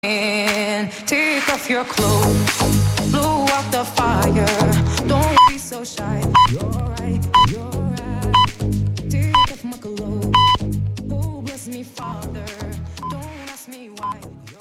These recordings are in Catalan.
Take off your clothes, blow out the fire. Don't be so shy. You're right, you're right. Take off my clothes. Oh, bless me, Father. Don't ask me why.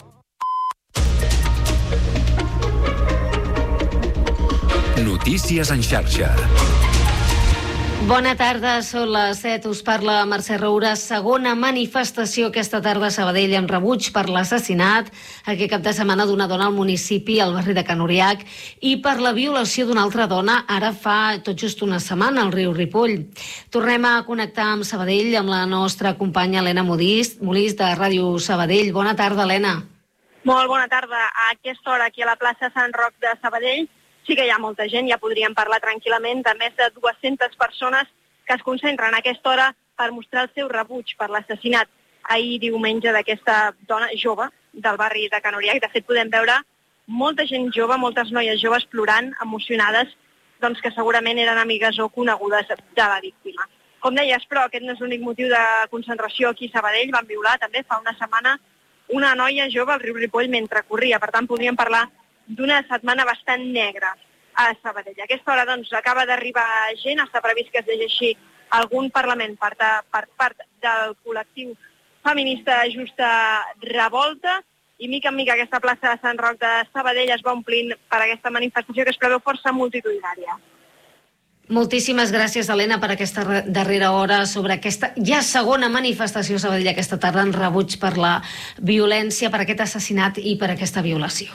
Notícies en xarxa. Bona tarda, són les 7, us parla Mercè Roura. Segona manifestació aquesta tarda a Sabadell en rebuig per l'assassinat aquest cap de setmana d'una dona al municipi, al barri de Can Uriac, i per la violació d'una altra dona ara fa tot just una setmana al riu Ripoll. Tornem a connectar amb Sabadell amb la nostra companya Helena Molís de Ràdio Sabadell. Bona tarda, Helena. Molt bona tarda. A aquesta hora aquí a la plaça Sant Roc de Sabadell sí que hi ha molta gent, ja podríem parlar tranquil·lament de més de 200 persones que es concentren a aquesta hora per mostrar el seu rebuig per l'assassinat ahir diumenge d'aquesta dona jove del barri de Can Uriac. De fet, podem veure molta gent jove, moltes noies joves plorant, emocionades, doncs que segurament eren amigues o conegudes de la víctima. Com deies, però, aquest no és l'únic motiu de concentració aquí a Sabadell. Van violar també fa una setmana una noia jove al riu Ripoll mentre corria. Per tant, podríem parlar d'una setmana bastant negra a Sabadell. A aquesta hora doncs, acaba d'arribar gent, està previst que es llegeixi algun parlament per part del col·lectiu feminista Justa Revolta, i mica en mica aquesta plaça de Sant Roc de Sabadell es va omplint per aquesta manifestació que es preveu força multitudinària. Moltíssimes gràcies, Helena, per aquesta darrera hora sobre aquesta ja segona manifestació a Sabadell aquesta tarda en rebuig per la violència, per aquest assassinat i per aquesta violació.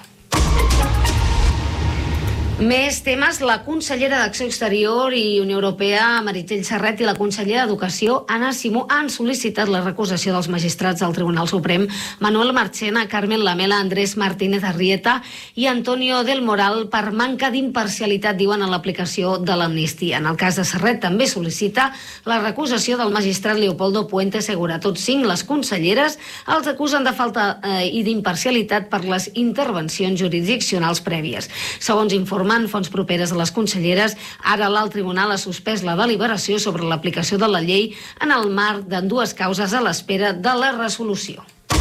Més temes. La consellera d'Acció Exterior i Unió Europea, Meritxell Serret, i la consellera d'Educació, Anna Simó, han sol·licitat la recusació dels magistrats del Tribunal Suprem, Manuel Marchena, Carmen Lamela, Andrés Martínez Arrieta i Antonio del Moral per manca d'imparcialitat, diuen, en l'aplicació de l'amnistia. En el cas de Serret també sol·licita la recusació del magistrat Leopoldo Puente Segura. Tots 5 les conselleres els acusen de falta i d'imparcialitat per les intervencions jurisdiccionals prèvies. Segons informen fonts properes a les conselleres, ara l'alt tribunal ha suspès la deliberació sobre l'aplicació de la llei en el marc d'ambdues causes a l'espera de la resolució.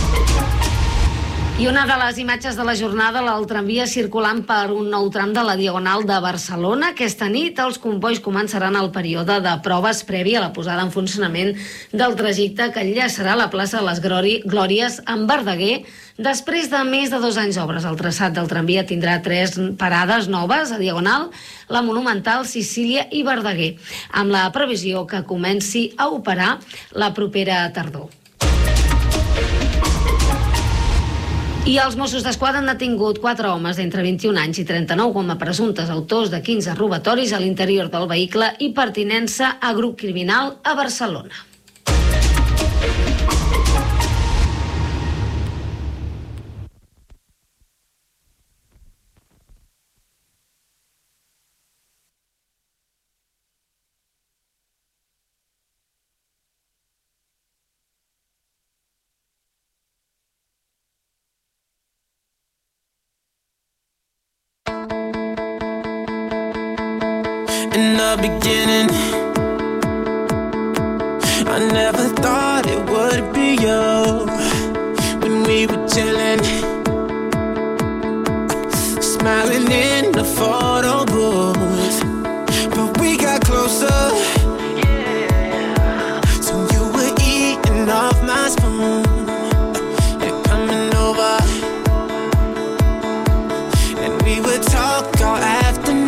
I una de les imatges de la jornada, el tramvia circulant per un nou tram de la Diagonal de Barcelona. Aquesta nit els combois començaran el període de proves previ a la posada en funcionament del trajecte que enllaçarà la plaça de les Glòries amb Verdaguer. Després de més de 2 anys d'obres, el traçat del tramvia tindrà 3 parades noves a Diagonal, la Monumental, Sicília i Verdaguer, amb la previsió que comenci a operar la propera tardor. I els Mossos d'Esquadra han detingut 4 homes d'entre 21 anys i 39 com a presumptes autors de 15 robatoris a l'interior del vehicle i pertinença a grup criminal a Barcelona. In the beginning, I never thought it would be you. When we were chilling, smiling in the photo booth, but we got closer. So you were eating off my spoon and coming over, and we would talk all afternoon.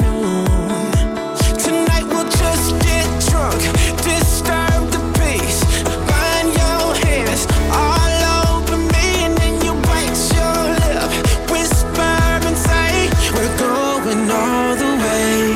Disturb the peace, burn your hands all over me, and then you bite your lip, whisper and say, we're going all the way.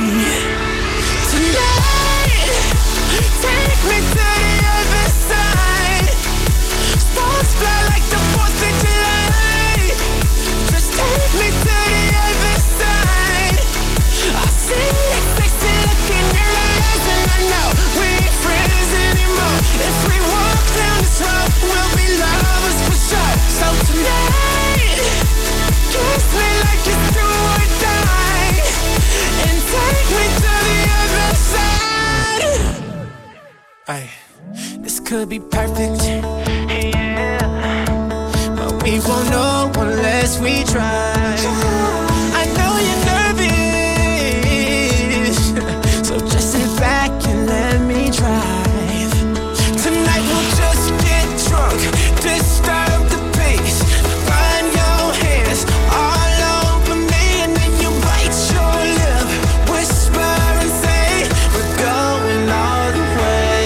Tonight, take me to the other side. Sparks fly like the 4th of July. Just take me to the other side. I see that sexy look in your eyes, and I know we ain't friends anymore. If we walk down this road, we'll be lovers for sure. So tonight, kiss me like it's do or die, and take me to the other side. Ay, this could be perfect, yeah, but we won't know unless yes we tried. I know you're nervous, so just sit back and let me drive. Tonight we'll just get drunk, disturb the peace. Find your hands all over me, and then you bite your lip, whisper and say we're going all the way.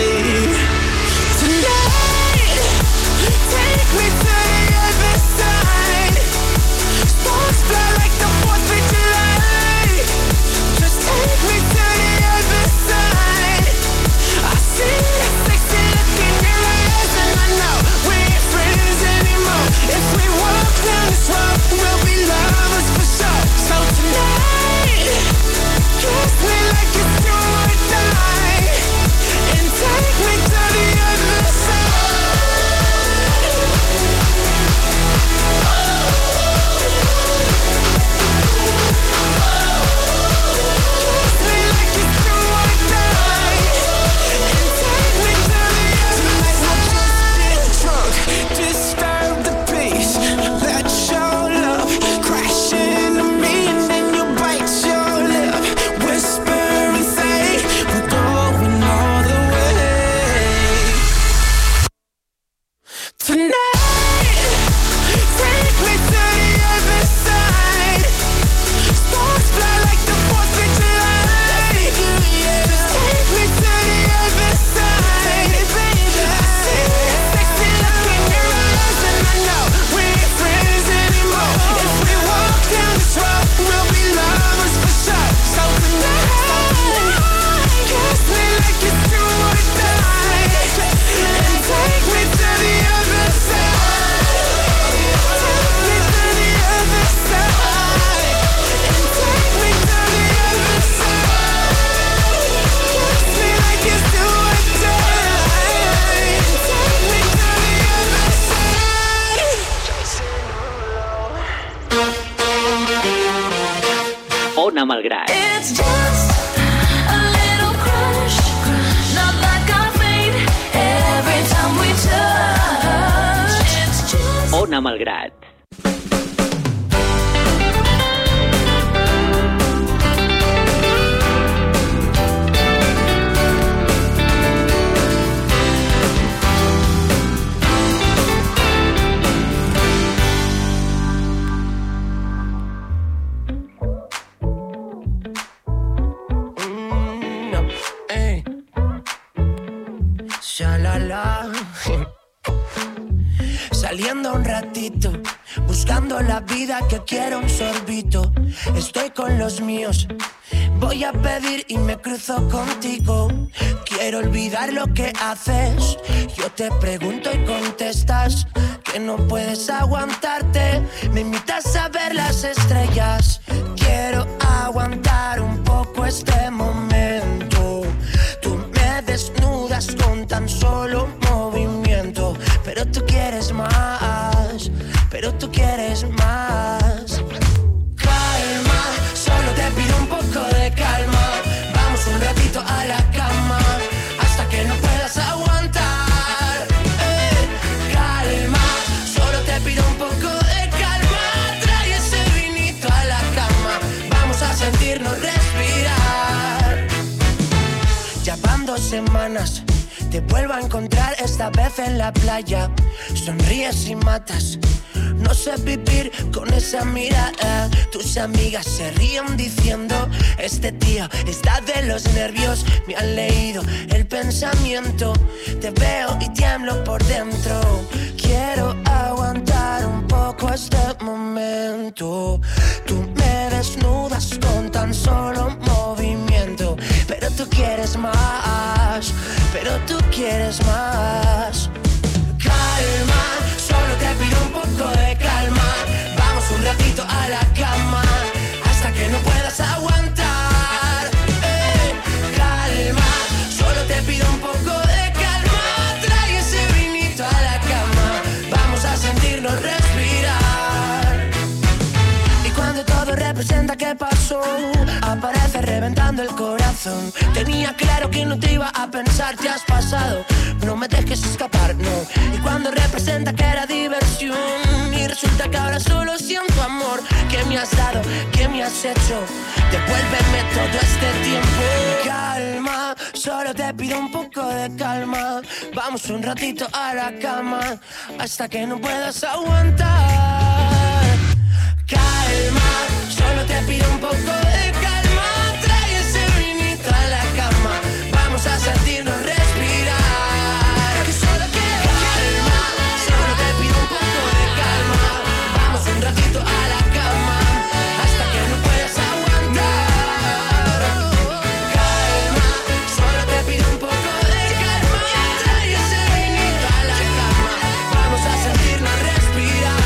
Tonight, take me to the other side. Sparks fly like the 4th of July. Just take me to the other side. I see that sexy look in your eyes, and I know we ain't friends anymore. If we walk down this road, we'll be lovers for sure. So tonight, kiss me like it's do or die, and take me to the other side. Kiss me like it's do or die, and take me to the other side. Tonight we'll just get drunk, disturb the peace. Let your love crash into me, and then you bite your lip, whisper and say we're going all the way. Tonight, take me to the other side. Sparks fly like the 4th of July. Just take me to the other side, baby. I see that sexy look in your eyes, and I know we ain't friends anymore. If we walk down this road, we'll be lovers for sure. So tonight, kiss me like it's do or die, and take me to the other side. Take me to the other side, and take me to the other side. Kiss me like it's do or die, and take me to the other side. Ona Malgrat. It's just a little crush, not like I faint every time we touch. It's just Ona Malgrat. Ey. Shalala. Saliendo un ratito, buscando la vida que quiero un sorbito. Estoy con los míos, voy a pedir y me cruzo contigo. Quiero olvidar lo que haces. Yo te pregunto y contestas que no puedes aguantarte. Me invitas a ver las estrellas. Quiero aguantar un poco este momento. Tú me desnudas con tan solo movimiento, pero tú quieres más, pero tú quieres más. Calma, solo te pido un poco de calma. Vamos un ratito a la cama, hasta que no puedas aguantar. Calma, solo te pido un poco de calma. Trae ese vinito a la cama, vamos a sentirnos respirar. Ya van 2 semanas, te vuelvo a encontrar esta vez en la playa. Sonríes y matas, no sé vivir con esa mirada. Tus amigas se ríen diciendo este tío está de los nervios. Me han leído el pensamiento, te veo y tiemblo por dentro. Quiero aguantar un poco este momento. Tú me desnudas con tan solo movimiento, pero tú quieres más, pero tú quieres más. Calma, solo te pido un poco de calma. Vamos un ratito a la cama, hasta que no puedas aguantar. Calma, solo te pido un poco de calma. Trae ese vinito a la cama, vamos a sentirnos respirar. Y cuando todo representa que pasó, aparece reventando el corazón. Tenía claro que no te iba a pensar, te has pasado, no me dejes escapar, no. Y cuando representa que era diversión y resulta que ahora solo siento amor. ¿Qué me has dado? ¿Qué me has hecho? Devuélveme todo este tiempo. Calma, solo te pido un poco de calma. Vamos un ratito a la cama hasta que no puedas aguantar. Calma, solo te pido un poco de calma. Trae ese vinito a la cama. Vamos a sentirnos respirar. Que solo quiero calma, solo te pido un poco de calma. Vamos un ratito a la cama hasta que no puedas aguantar. Calma, solo te pido un poco de calma. Trae ese vinito a la cama. Vamos a sentirnos respirar.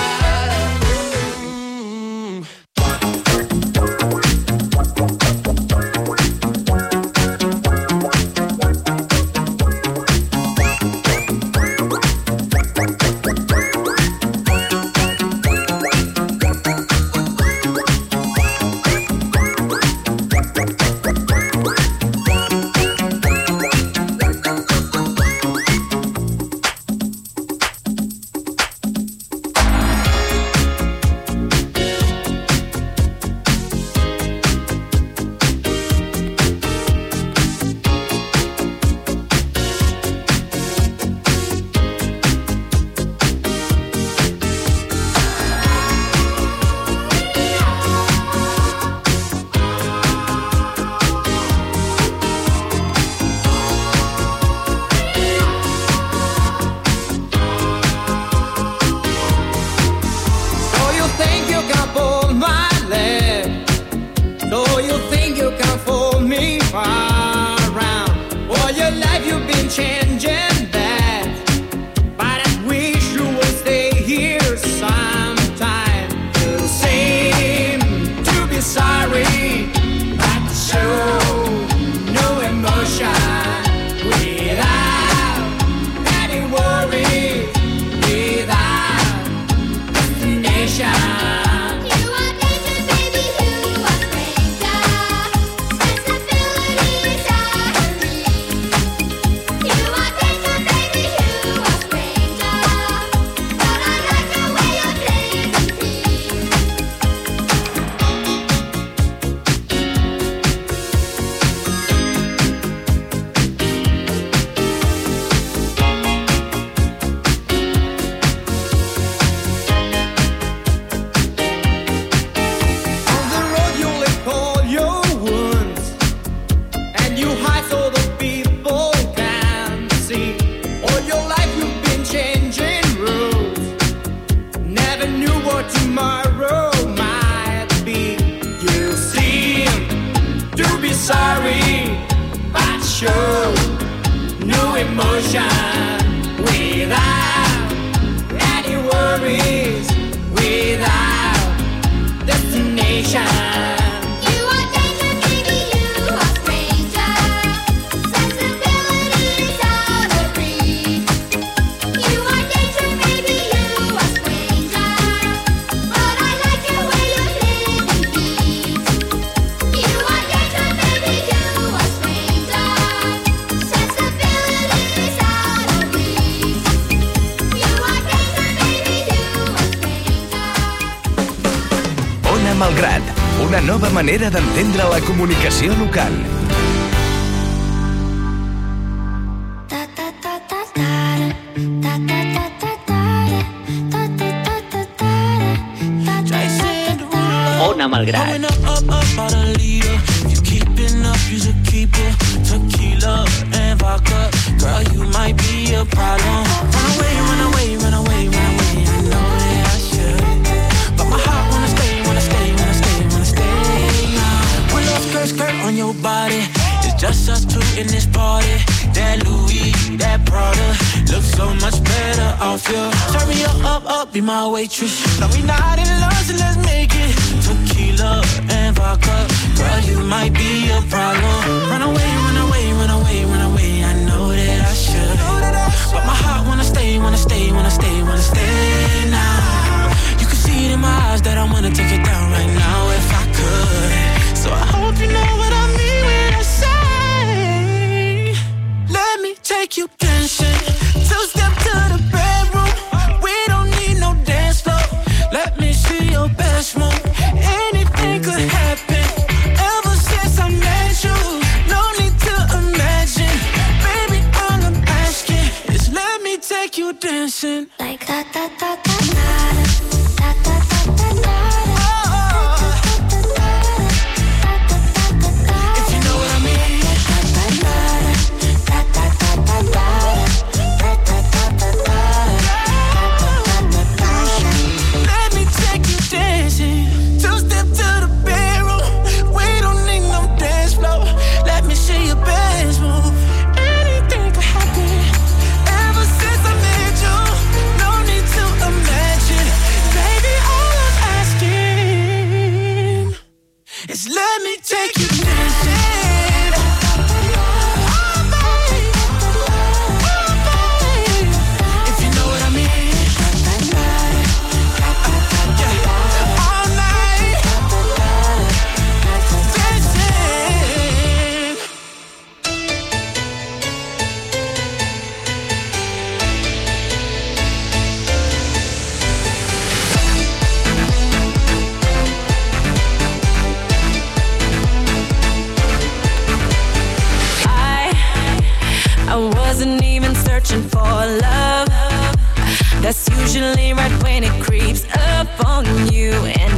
Malgrat, una nova manera d'entendre la comunicació local. Ona Malgrat. On your body, it's just us two in this party. That Louis, that Prada, looks so much better off you. Turn me up, be my waitress. No, we not in love, so let's make it tequila and vodka. Girl, you might be a problem. Run away, run away, run away, run away. I know that I should, but my heart wanna stay, wanna stay, wanna stay, wanna stay now. You can see it in my eyes that I wanna take it down right now if I could. So I hope you know what I mean when I say, let me take you dancing. Two-step to the bedroom. We don't need no dance floor.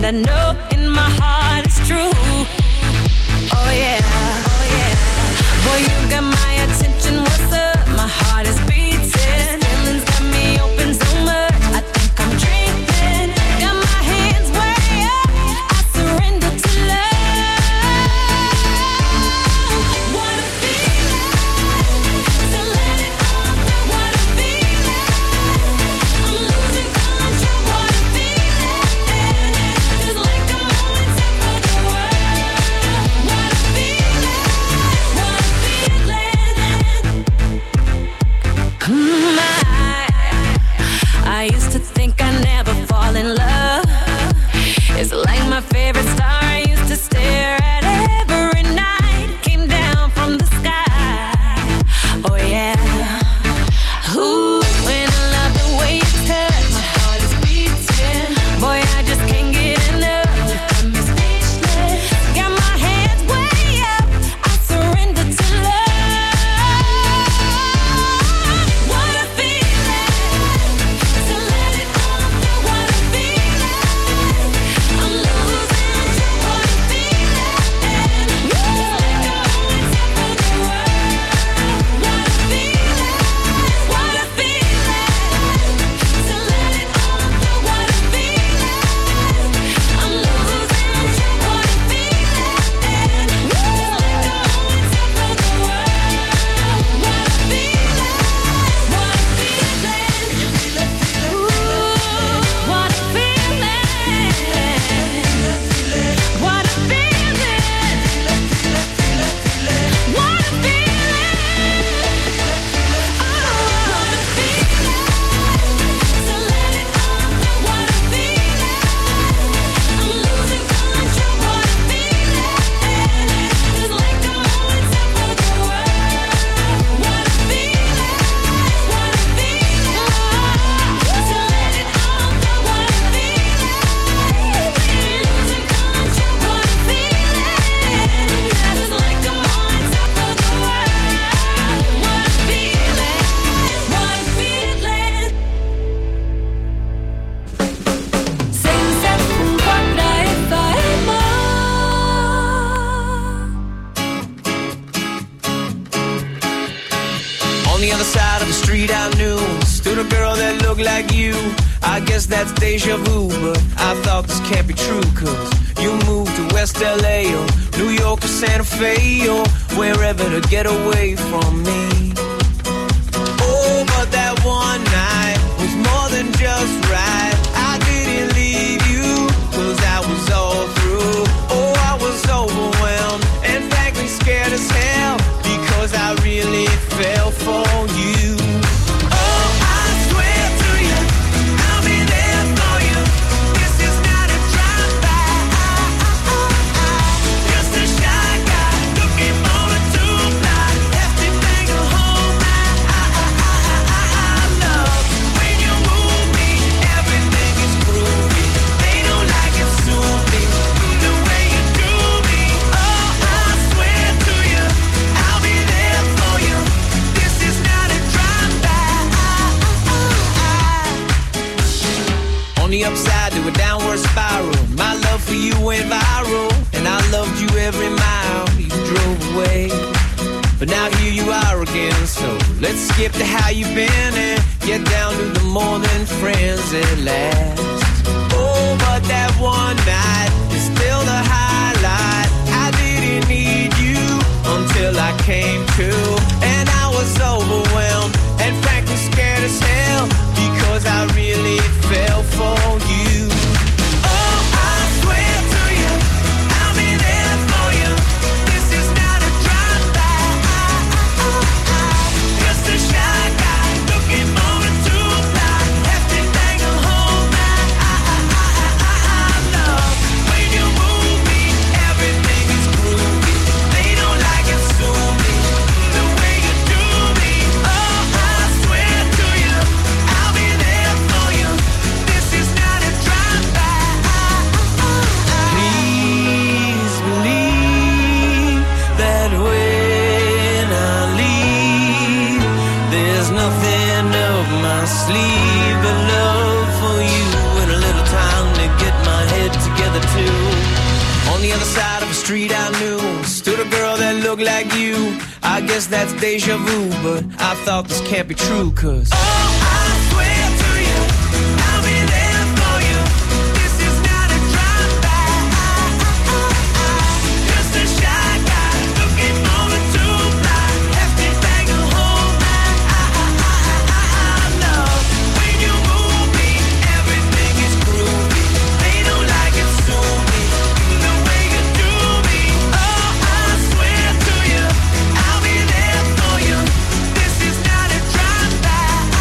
I know in my heart it's true. Oh yeah, oh yeah. Boy, you got my attention, what's up? My heart is beating. Feelings got me open so much, I think I'm dreaming. Got my hands way up, I surrender to love. What a feeling, so let it all go. What a feeling, I'm losing control. What a feeling, just like I'm on top of the world. What a feeling, what a feeling. I used to think I'd never fall in love. It's like my favorite star I used to stare at every night. Came down from the sky. Oh yeah. Ooh, when I love the way you touch, my heart is beating. Boy, I just can't get enough. You got me speechless. Got my hands way up, I surrender to love. What a feeling, so let it all go. What a feeling, I'm losing control. What a feeling, just like I'm on top of the world. What a feeling, what a feeling, so let it all go. What a feeling, I'm losing control. What a feeling, just like I'm on top of the world. What a feeling, what a feeling, ooh, what a feeling, what a feeling, what a feeling, so let it all go. What a feeling, I'm losing control. What a feeling, just like I'm on top of the world. What a feeling, what a feeling, so let it all go. What a feeling, losing control. What a feeling, just like I'm on top of the world. What a feeling, what a feeling. Sense un quatre FM. On the other side of the street I knew stood a girl that looked like you. I guess that's deja vu, but I thought this can't be true. Cause you moved to West LA or New York or Santa Fe or wherever to get away from me. Oh, but that one night was more than just right. I didn't leave you cause I was all through. Oh, I was overwhelmed and frankly scared as hell because I really fell for you. Oh, I swear to you, I'll be there for you. This is not a drive-by. Just a shy guy looking forward to fly. Everything will hold my love. When you move me, everything is groovy. They don't like it, sue me. The way you do me. Oh, I swear to you, I'll be there for you. This is not a drive-by. On the upside to a downward spiral, my love for you went viral, and I loved you every mile you drove away. But now here you are again, so let's skip to how you've been and get down to the more than friends at last. Oh, but that one night is still the highlight. I didn't need you until I came to, and I was overwhelmed and frankly scared as hell because I really fell for you. Oh, I swear to you, I'll be there for you. This is not a drive-by. Just a shy guy looking forward to fly. Everything will hold my street I knew stood a girl that looked like you. I guess that's deja vu, but I thought this can't be true, 'cause I swear to you, I'll be there for you. This is not a drive-by. Just a shy guy looking over to fly. Hefty bag of home. I know when you move me, everything is groovy. They don't like it, sue me. The way you do me. Oh, I swear to you, I'll be there for you. This is not a drive-by.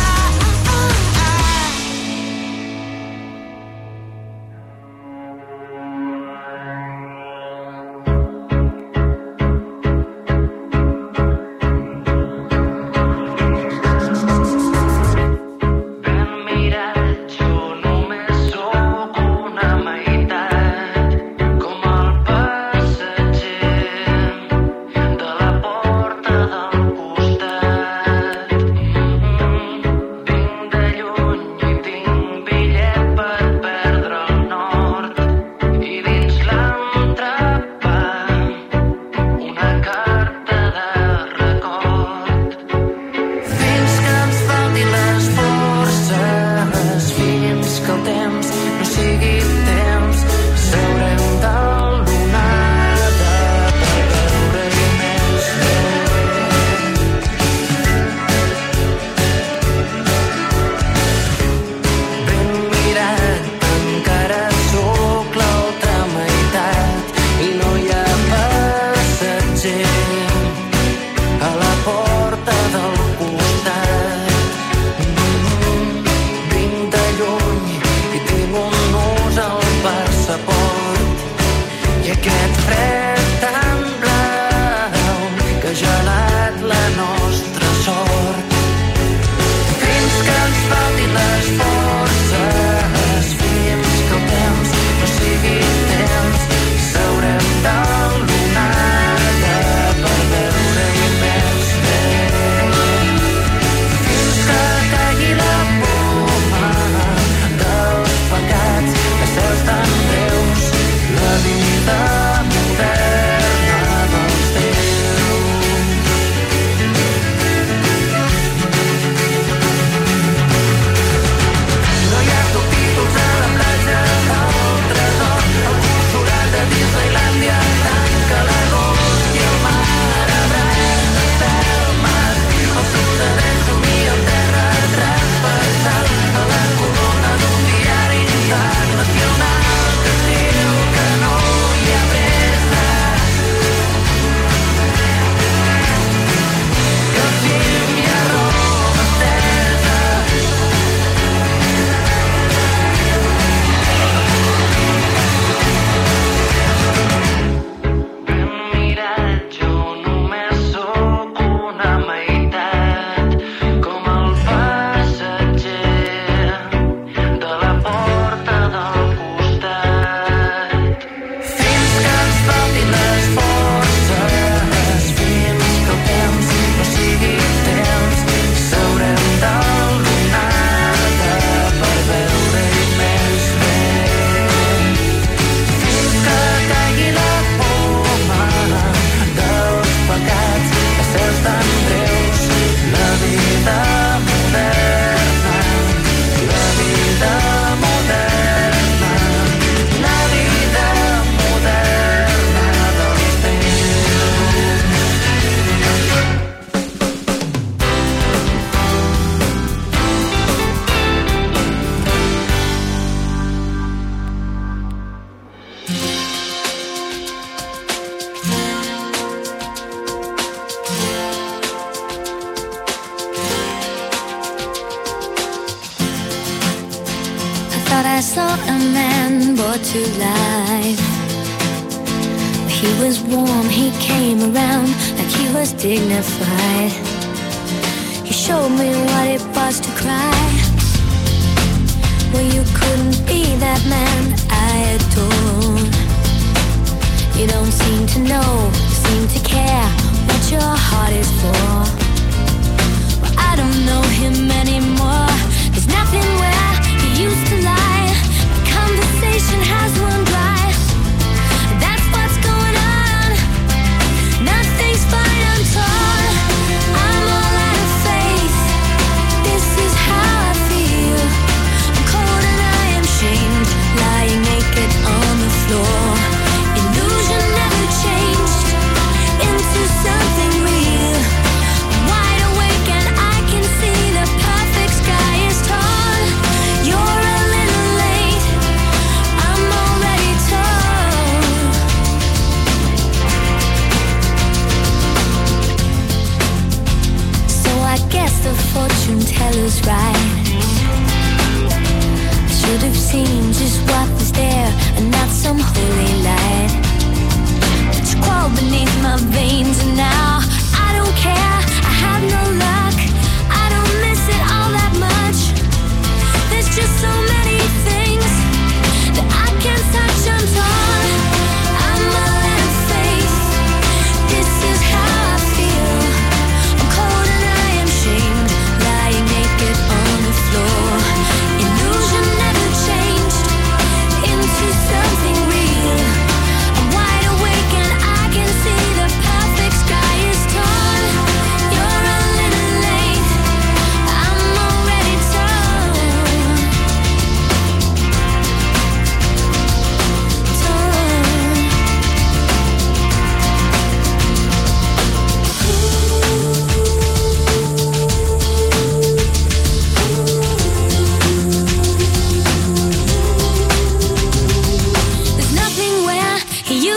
I saw a man brought to life. He was warm, he came around like he was dignified. He showed me what it was to cry. Well, you couldn't be that man I adore. You don't seem to know, seem to care what your heart is for. Well, I don't know him anymore. There's nothing where he used to lie. The conversation has run dry. That's what's going on.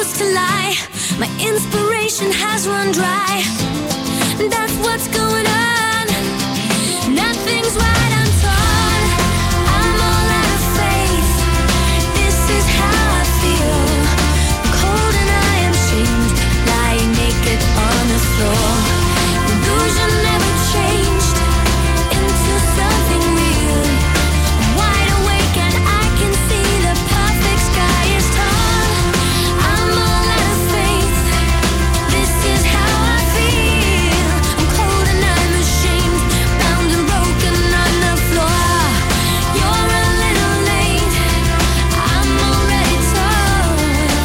used to lie. My inspiration has run dry. That's what's going on. Nothing's right, I'm torn. I'm all out of faith. This is how I feel. I'm cold and I am shamed, lying naked on the floor. Illusion never changed into something real. I'm wide awake and I can see the perfect sky is tall. I'm all out of faith. This is how I feel. I'm cold and I'm ashamed, bound and broken on the floor. You're a little late. I'm already torn.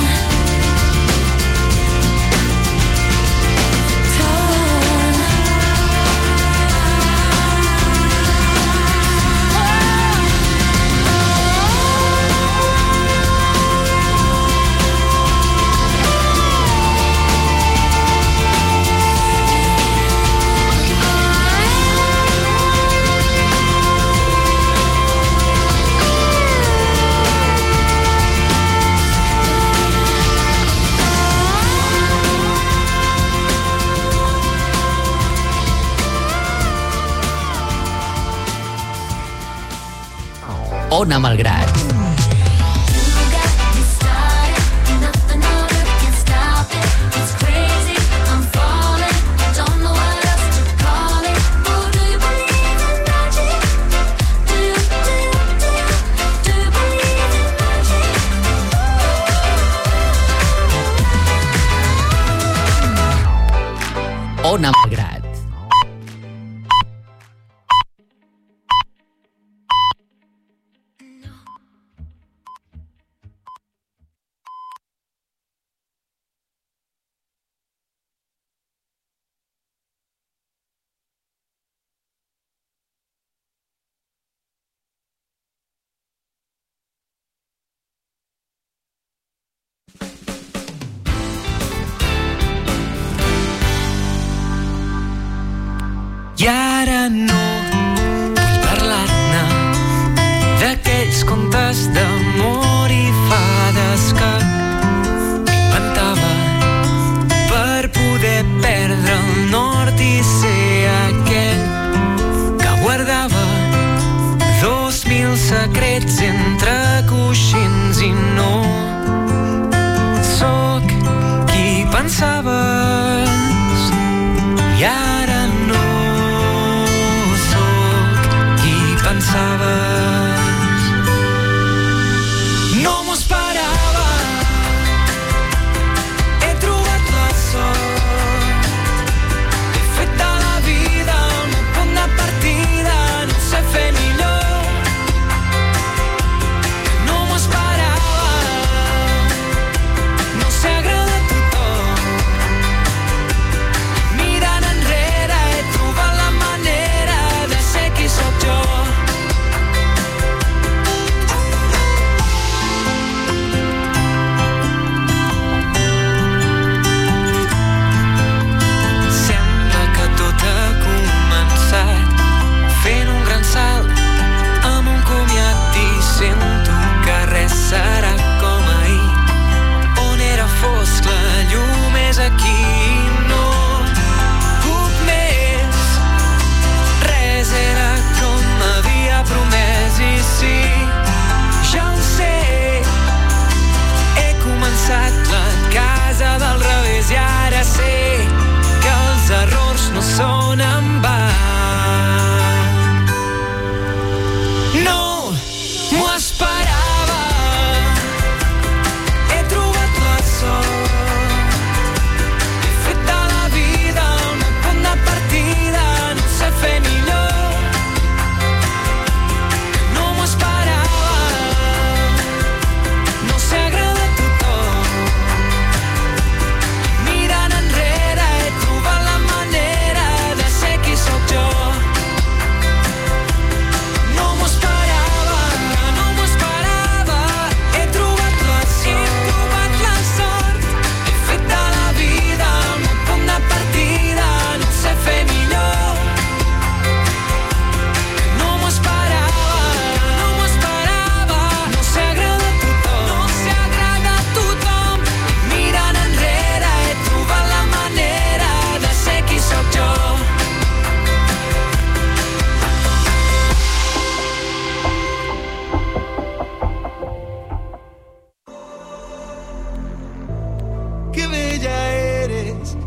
Ona Malgrat. Ona Malgrat. I ara no vull parlar-ne d'aquells contes d'amor i fades que inventava per poder perdre el nord i ser aquell que guardava 2000 secrets entre coixins i no sóc qui pensaves i ara no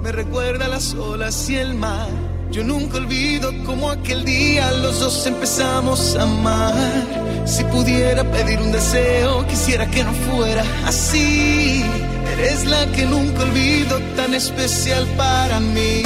me recuerda las olas y el mar. Yo nunca olvido como aquel día los dos empezamos a amar. Si pudiera pedir un deseo, quisiera que no fuera así. Eres la que nunca olvido, tan especial para mí.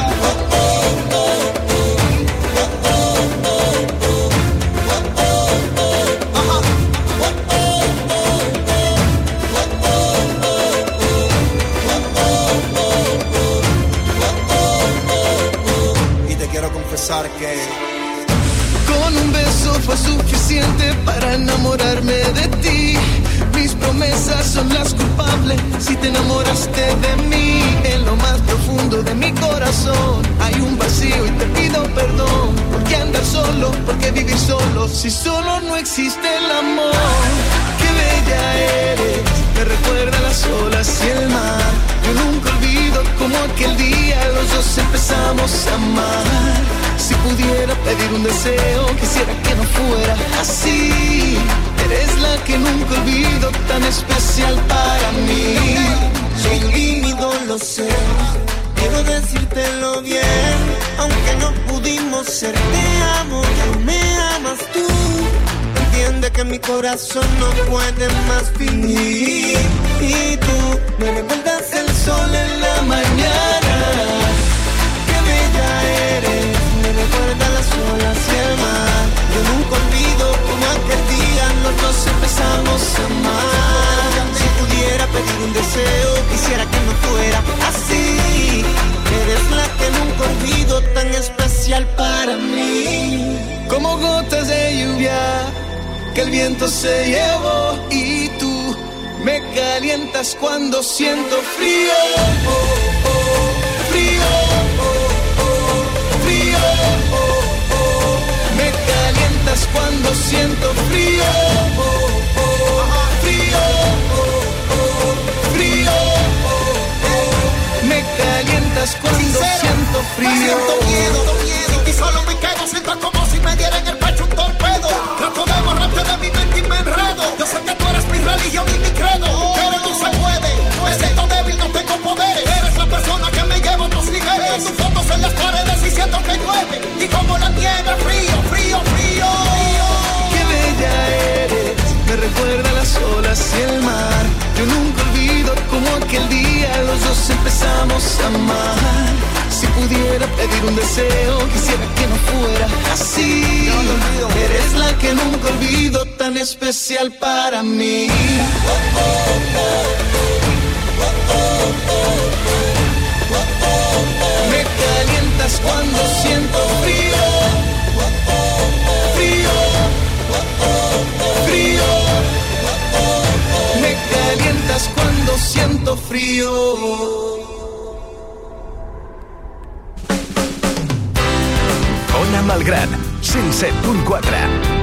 Que con un beso fue suficiente para enamorarme de ti. Mis promesas son las culpables si te enamoraste de mí. En lo más profundo de mi corazón hay un vacío y te pido perdón. ¿Por qué andar solo? ¿Por qué vivir solo? Si solo no existe el amor. Qué bella eres, me recuerda las olas y el mar. Yo nunca olvido como aquel día los dos empezamos a amar. Si pudiera pedir un deseo, quisiera que no fuera así. Eres la que nunca olvido, tan especial para mí. Soy tímido, lo sé, quiero decírtelo bien. Aunque no pudimos ser, te amo, ya me amas tú. Entiende que mi corazón no puede más fingir. Y tú me recuerdas el sol en la mañana. Qué bella eres, me recuerda las olas y el mar. Yo nunca olvido como aquel día los dos empezamos a amar. Si pudiera pedir un deseo, quisiera que no fuera así. Eres la que nunca olvido, tan especial para mí. Como gotas de lluvia que el viento se llevó. Y tú me calientas cuando siento frío. Frío. Me calientas cuando siento frío. Frío. Me calientas cuando siento frío. Siento miedo, y solo me quedo, siento como si me diera en el pecho un torpedo. Trato de borrarte de mi mente y me enredo. Yo sé que tú eres mi religión y mi credo, pero no se puede. Me siento débil, no tengo poderes. Eres la persona que me lleva a otros niveles. Tus fotos en las paredes y siento que llueve. Y como la nieve, frío. Qué bella eres, me recuerda las olas y el mar. Yo nunca olvido como aquel día los dos empezamos a amar. Si pudiera pedir un deseo, quisiera que no fuera así. Eres la que nunca olvido, tan especial para mí. Me calientas cuando siento frío. Me calientas cuando siento frío. Ona Malgrat, 107.4.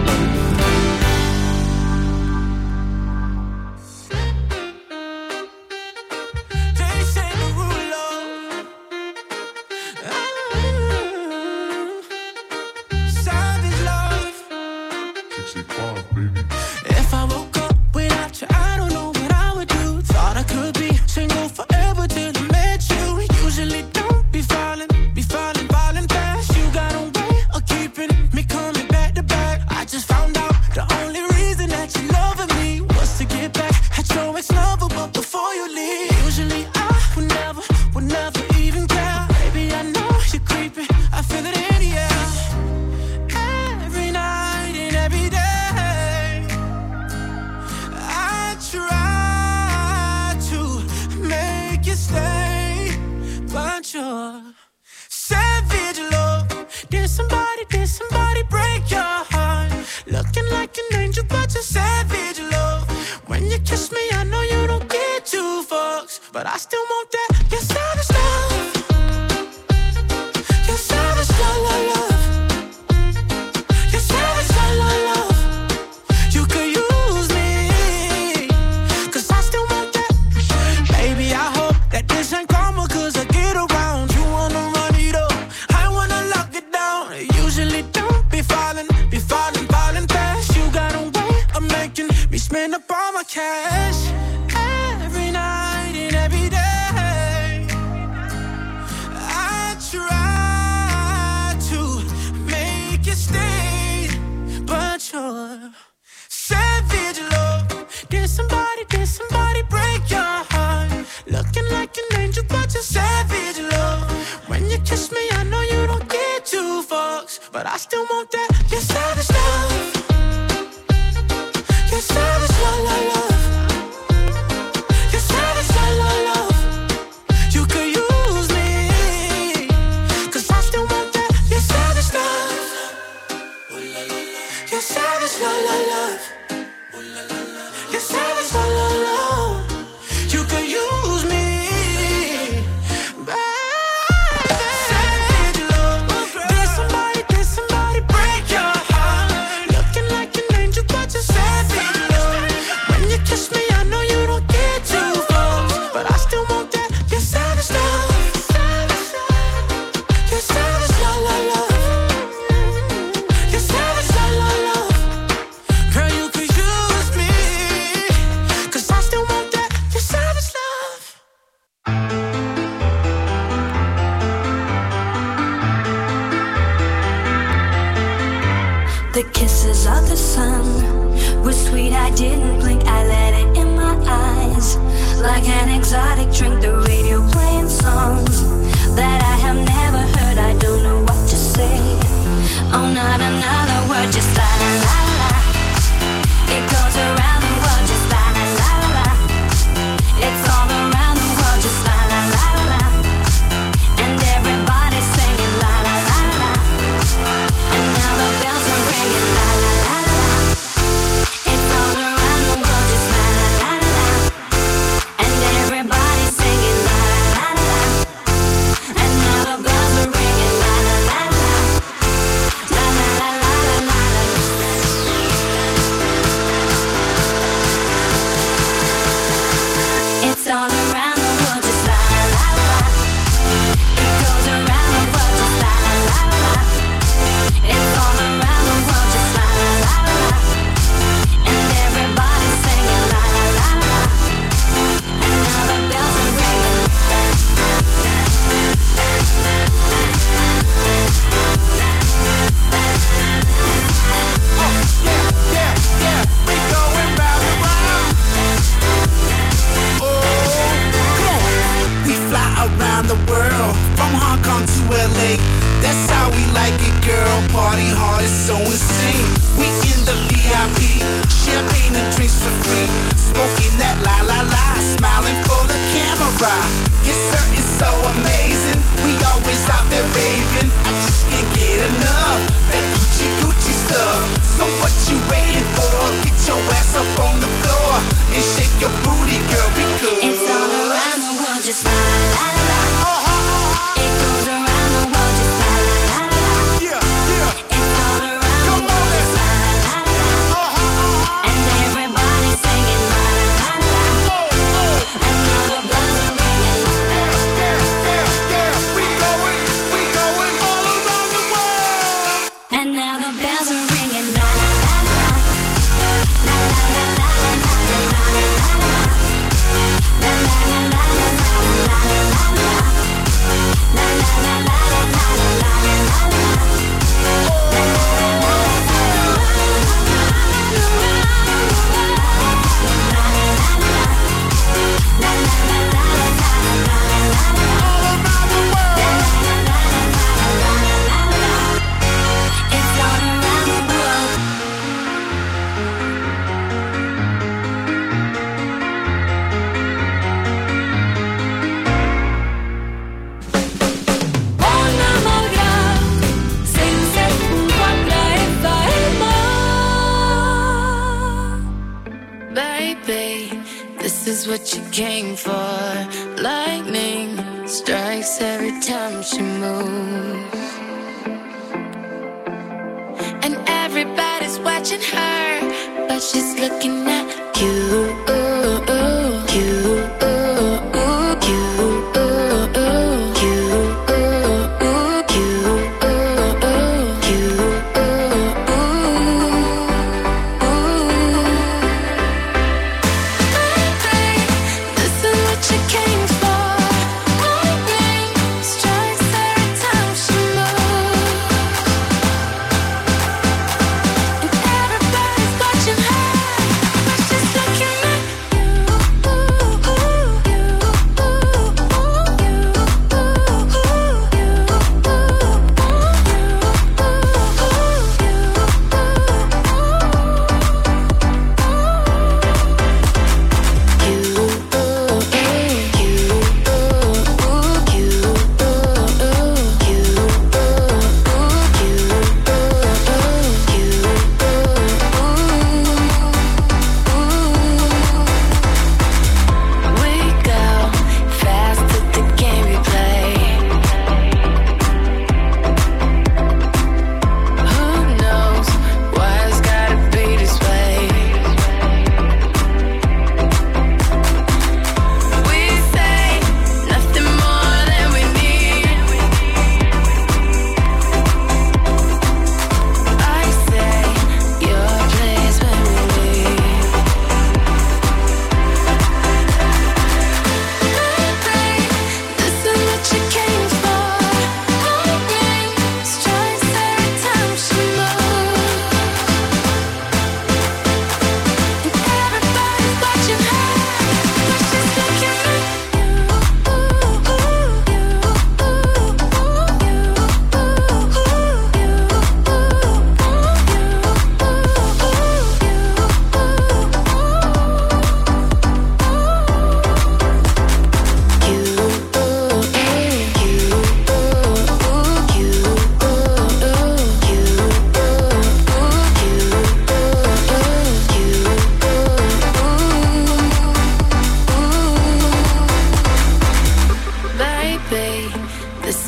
But I still want that, your savage love. Your savage love. Your savage love. You could use me, 'cause I still want that. Baby, I hope that this ain't karma, 'cause I get around. You wanna run it up, I wanna lock it down. Usually don't be falling fast. You got a way of making me spend up all my cash. Every night and every day, but I still want that. Your savage love. Your savage love, love, love. Your savage love, love, love. You could use me, 'cause I still want that. Your savage love. Your savage love, love, love. Your savage love, love, love. You could use me. The kisses of the sun were sweet, I didn't blink, I let it in my eyes. Like an exotic drink, the radio playing songs that I have never heard, I don't know what to say. Oh, not another word, just la la la la. It goes around the world, just la la la la. It's all around the world, just la la la la. And everybody's singing la la la la. And now the bells are ringing la la la la. It's all around the world, just la la la la. And everybody's singing la la la la. And now the bells are ringing la la la la. La la la la la la. It's all around the world, just la la la la. It goes around the world, just la la la la. It's all around the world, just la la la la. And everybody's singing la la la la. And now the bells are ringing. Yeah, we going round and round. Oh, come on. We fly around the world, from Hong Kong to LA. That's how we like it, girl. Party hard, it's so insane. We in the VIP, champagne and drinks for free. Smoking that la la la, smiling for the camera. Yes sir, it's so amazing. We always out there raving. I just can't get enough. That Gucci Gucci stuff. So what you waiting for? Get your ass up on the floor and shake your booty, girl, because It's all around the world, just la la la la. It goes around the world, just la la la la. It's all around the world, just la la la la. And everybody's singing la la la la. And now the bells are ringing. we going all around the world. And now the bells are ringing la la la la. La la la la la la la la la. La la la la la la la la la. La la la la la la la la la. It's all around the world. Ona malgrat 107.4 FM. Baby, this is what you came for. Lightning strikes every time she moves. And everybody's watching her, but she's looking at you. This is what you came for. Lightning strikes every time she moves. And everybody's watching her, but she's looking at you.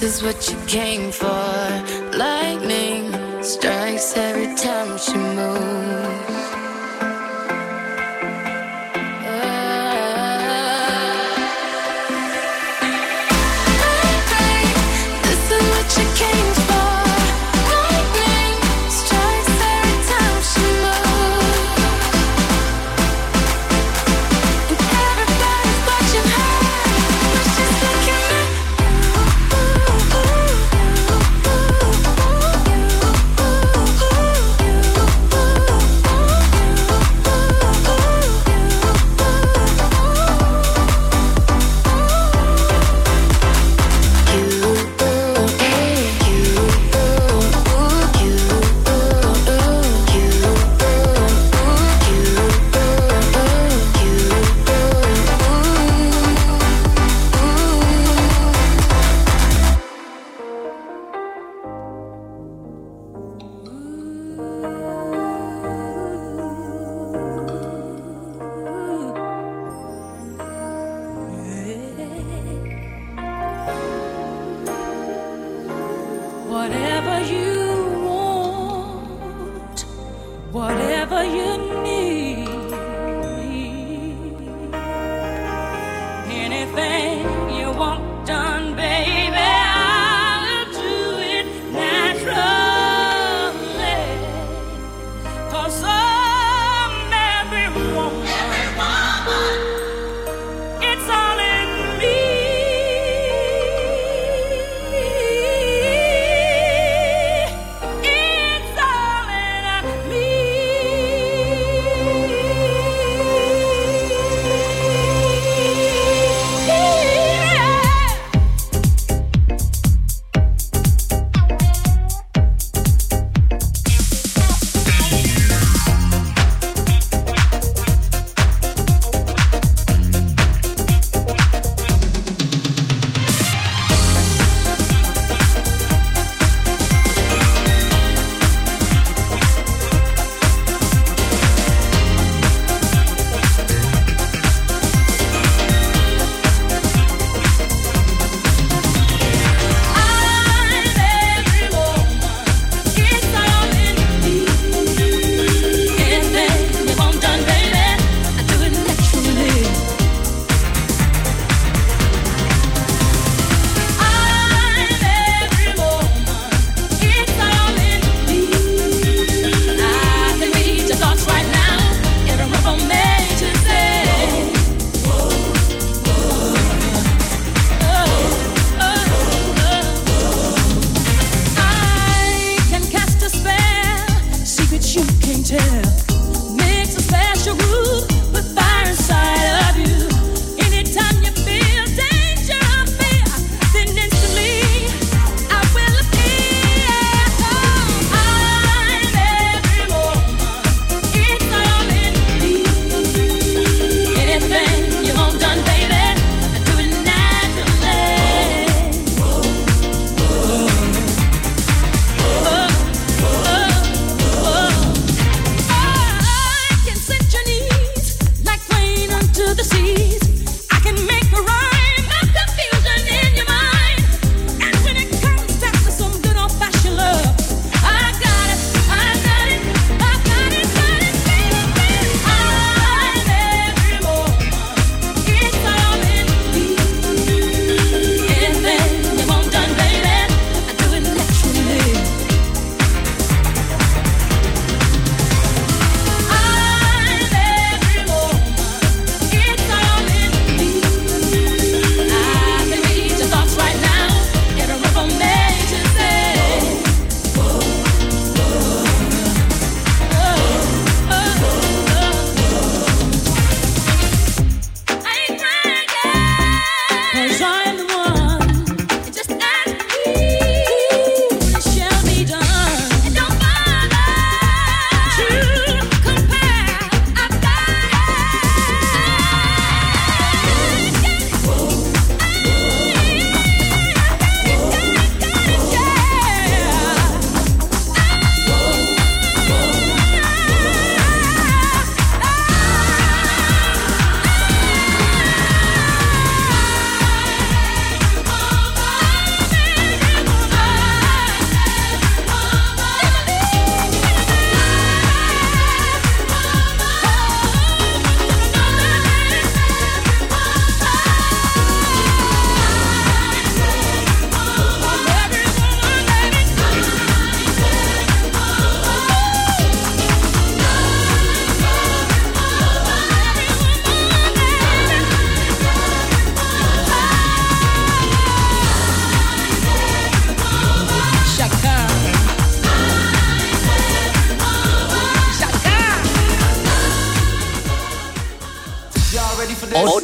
is what you came for. Lightning strikes every time she moves. Whatever you want, whatever you need, anything you want done, baby, I'll do it naturally. 'Cause every woman, it's all in me. Yeah.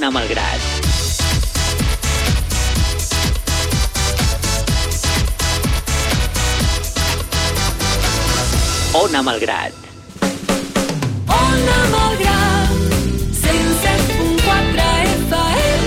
Ona Malgrat. Ona Malgrat. Ona Malgrat, 107.4 FM.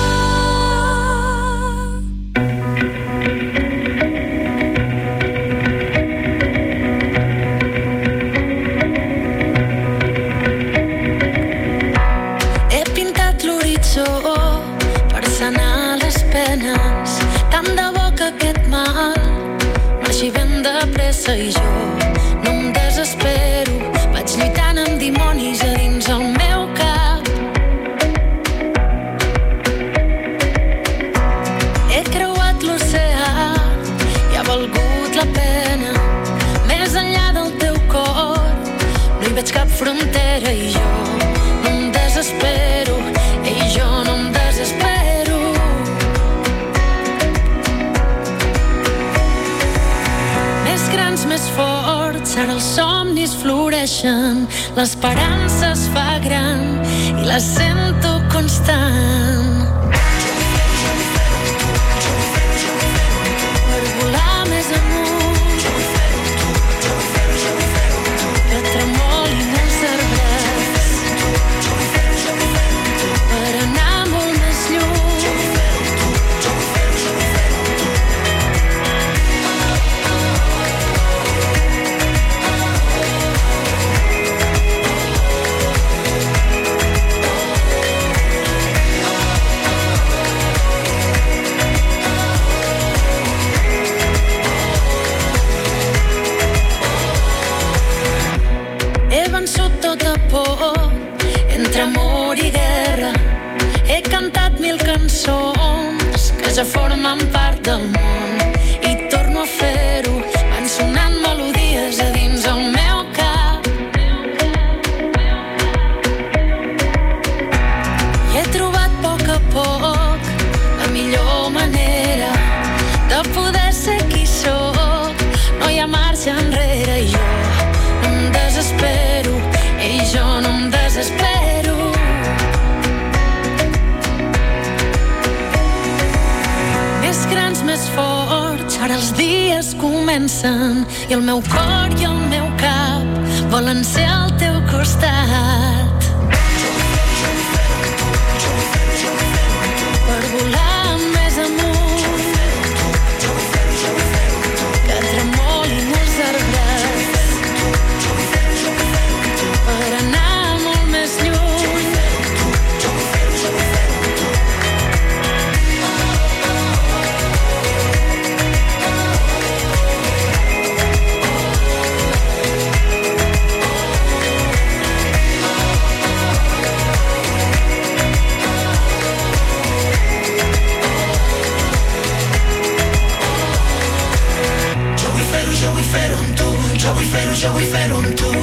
He pintat l'horitzó per sanar les penes. Tant de bo que aquest mal marxi ben de pressa i jo no em desespero. Vaig lluitant amb dimonis a dins el meu cap. He creuat l'oceà i ha valgut la pena. Més enllà del teu cor no hi veig cap frontera i jo no em desespero. I jo no em desespero. Més grans, més forts, ara els somnis floreixen, l'esperança es fa gran i la sento constant. Per volar més amunt, que tremolin els arbres, per anar molt més lluny. He vençut tota por entre amor i guerra. He cantat 1000 cançons que ja formen part del món i torno a fer-ho. Van sonant melodies a dins el meu cap. I he trobat a poc la millor manera de poder ser qui sóc. No hi ha marxa enrere i jo no em desespero. I jo no em desespero. Més grans, més forts, ara els dies comencen i el meu cor i el meu cap volen ser al teu costat. Per volar més amunt, que tremolin els arbres, per anar molt més lluny. Jo vull fer-ho amb tu, jo vull fer-ho, jo vull fer-ho amb tu.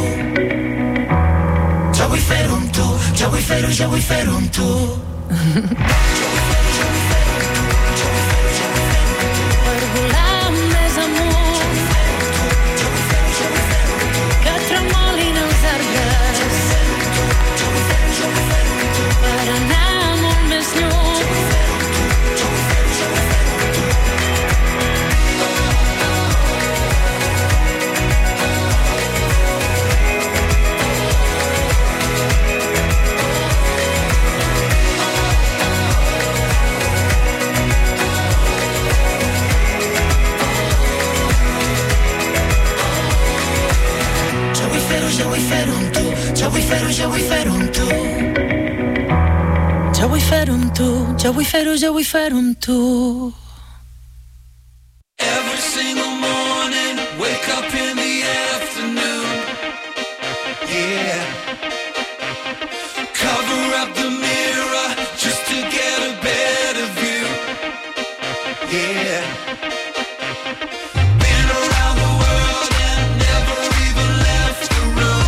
Jo vull fer-ho amb tu, jo vull fer-ho, jo vull fer-ho amb tu. Per volar més amunt, que tremolin els arbres, per anar molt més lluny. Jo vull fer-ho amb tu, jo vull fer-ho, jo vull fer-ho amb tu. Jo vull fer-ho amb tu, jo vull fer-ho, jo vull fer-ho amb tu. Every single morning, wake up in the afternoon. Yeah. Cover up the mirror just to get a better view. Yeah. Been around the world and never even left the room.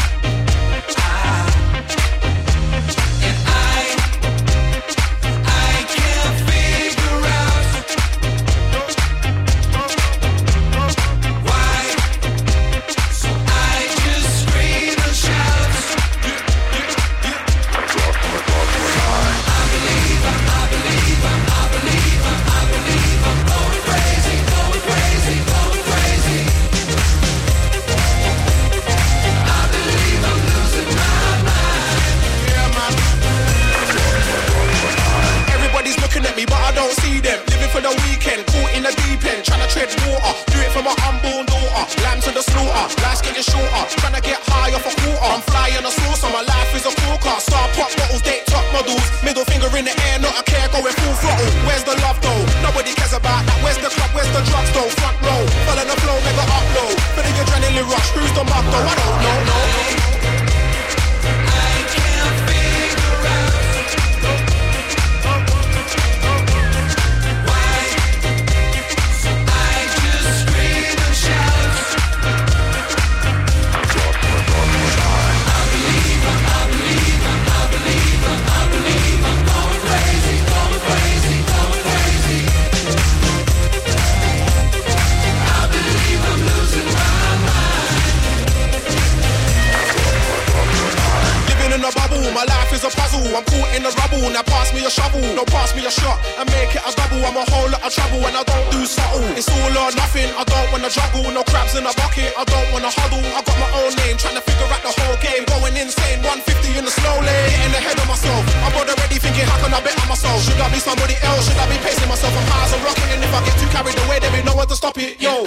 And I can't figure out they're going full throttle. Where's the love though? Nobody cares about that. Where's the club? Where's the drugs though? Front row, follow the flow, mega upload. For the adrenaline rush, who's the mark though? I don't know, no. I can't figure out why, so I just scream and shout. I believe I'm going crazy, going crazy, going crazy. I believe I'm losing my mind. Living in a bubble, my life is a puzzle. I'm caught in the rubble, now pass me a shovel. No, pass me a shot and make it a double. I'm a whole lot of trouble and I don't do subtle. It's all or nothing, I don't wanna juggle. No crabs in a bucket, I don't wanna huddle. I got my own name, trying to figure out the whole game. Going insane, 150 in the slow lane. Getting ahead of myself, I'm already thinking how can I better myself? Should I be somebody else? Should I be pacing myself? I'm high as a rocket, and if I get too carried away, there be no one to stop it. Yo,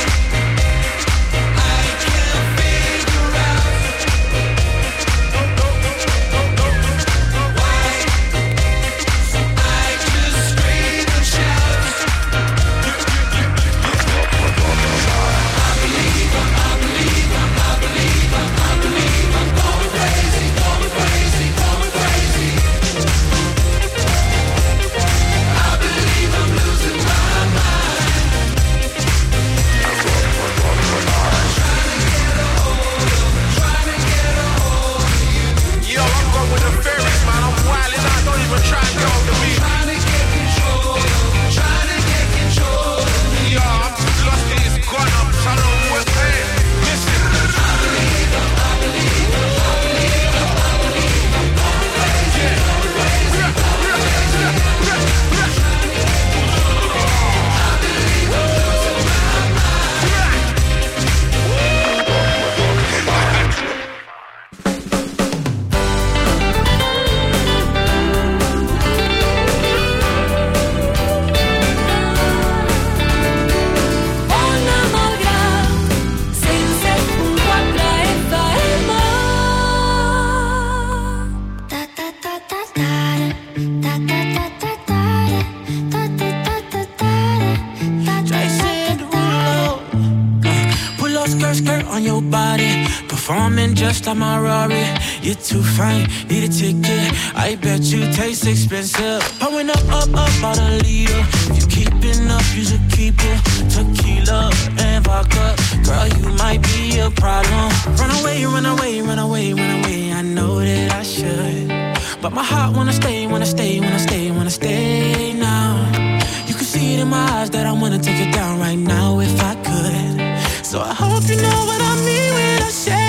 just like my Rari, you're too fine, need a ticket. I bet you taste expensive. Pouring up, all the leader. If you keeping up, you should keep it. Tequila and vodka, girl, you might be a problem. Run away, run away, run away, run away. I know that I should, but my heart wanna stay, wanna stay, wanna stay, wanna stay now. You can see it in my eyes that I wanna take it down right now if I could. So I hope you know what I mean when I say,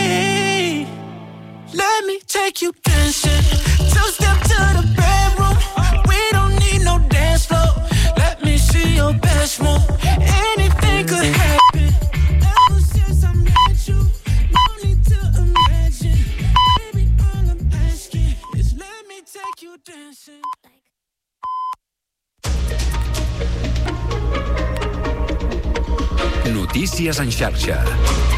let me take you dancing. Two-step to the bedroom. We don't need no dance floor. Let me see your best move. Anything could happen. Ever since I met you, no need to imagine. Baby, all I'm asking is let me take you dancing. Notícies en xarxa.